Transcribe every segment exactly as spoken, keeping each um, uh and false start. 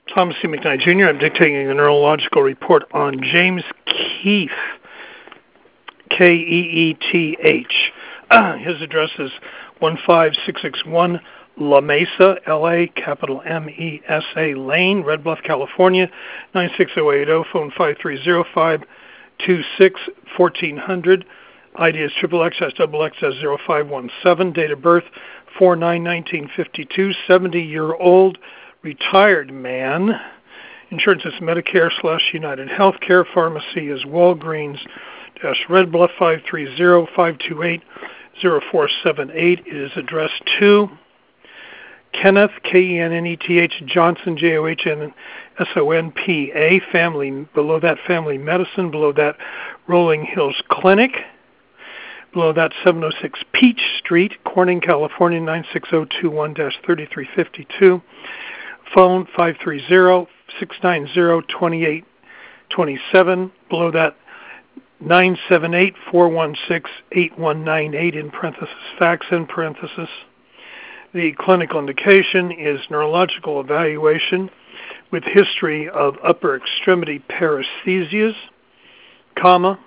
Thomas C. McKnight, Junior I'm dictating the neurological report on James Keith, K E E T H. Uh, his address is one five six six one La Mesa, L A, capital M E S A Lane, Red Bluff, California, nine six zero eight zero, phone five three zero five two six one four zero zero. I D is triple X S double X S zero five one seven. Date of birth four nine nineteen fifty-two. seventy-year-old retired man. Insurance is Medicare slash United Healthcare. Pharmacy is Walgreens dash Red Bluff five three zero five two eight zero four seven eight. It is addressed to Kenneth, K E N N E T H, Johnson, J O H N S O N P A, family, below that Family Medicine, below that Rolling Hills Clinic, below that seven oh six Peach Street, Corning, California, nine six zero two one dash thirty-three fifty-two, phone five three zero six nine zero two eight two seven, below that nine seven eight four one six eight one nine eight, in parenthesis, fax in parenthesis. The clinical indication is neurological evaluation with history of upper extremity paresthesias, comma,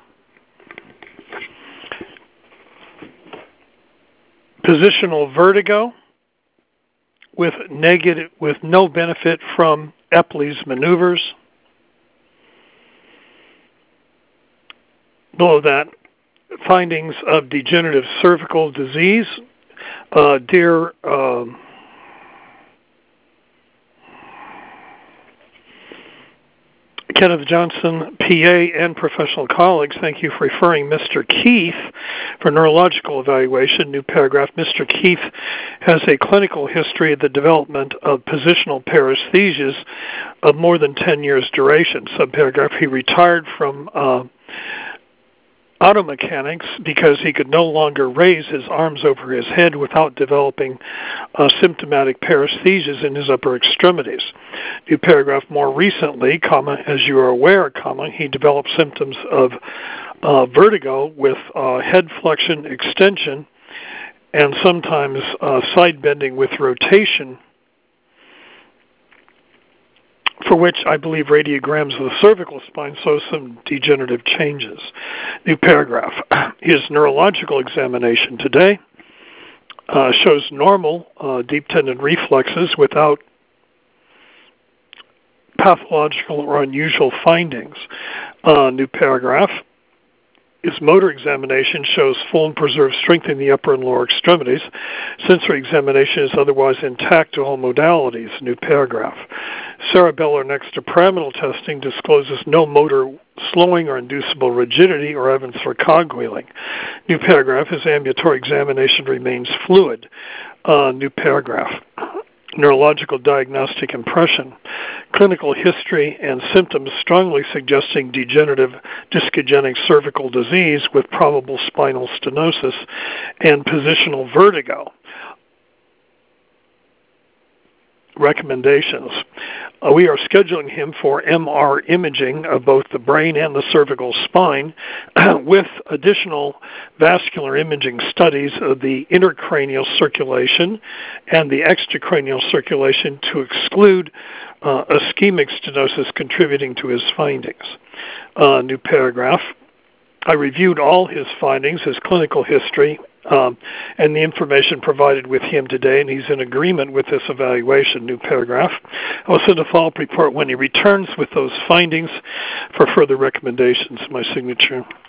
positional vertigo with negative, with no benefit from Epley's maneuvers. Below that, findings of degenerative cervical disease. Uh, dear um, Kenneth Johnson, P A, and professional colleagues, thank you for referring Mister Keith for neurological evaluation. New paragraph, Mister Keith has a clinical history of the development of positional paresthesias of more than ten years duration. Subparagraph, he retired from uh, auto mechanics because he could no longer raise his arms over his head without developing uh, symptomatic paresthesias in his upper extremities. New paragraph, more recently, comma, as you are aware, comma, he developed symptoms of uh, vertigo with uh, head flexion extension and sometimes uh, side bending with rotation, for which I believe radiograms of the cervical spine show some degenerative changes. New paragraph. His neurological examination today uh, shows normal uh, deep tendon reflexes without pathological or unusual findings. Uh, new paragraph. His motor examination shows full and preserved strength in the upper and lower extremities. Sensory examination is otherwise intact to all modalities. New paragraph. Cerebellar next to pyramidal testing discloses no motor slowing or inducible rigidity or evidence for cogwheeling. New paragraph. His ambulatory examination remains fluid. Uh, new paragraph. Neurological diagnostic impression. Clinical history and symptoms strongly suggesting degenerative discogenic cervical disease with probable spinal stenosis and positional vertigo. Recommendations. Uh, we are scheduling him for M R imaging of both the brain and the cervical spine with additional vascular imaging studies of the intracranial circulation and the extracranial circulation to exclude uh, ischemic stenosis contributing to his findings. Uh, new paragraph. I reviewed all his findings, his clinical history, Um, and the information provided with him today, and he's in agreement with this evaluation. New paragraph. I will send a follow-up report when he returns with those findings for further recommendations. My signature.